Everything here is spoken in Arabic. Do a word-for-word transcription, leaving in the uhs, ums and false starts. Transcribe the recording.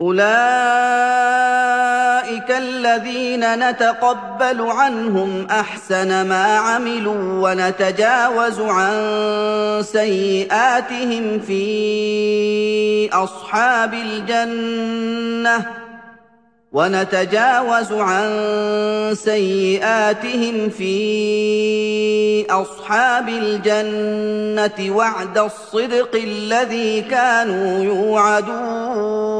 أُولَٰئِكَ الَّذِينَ نَتَقَبَّلُ عَنْهُمْ أَحْسَنَ مَا عَمِلُوا وَنَتَجَاوَزُ عَن سَيِّئَاتِهِمْ فِي أَصْحَابِ الْجَنَّةِ وَنَتَجَاوَزُ عَن سَيِّئَاتِهِمْ فِي أَصْحَابِ الْجَنَّةِ وَعْدَ الصِّدْقِ الَّذِي كَانُوا يُوعَدُونَ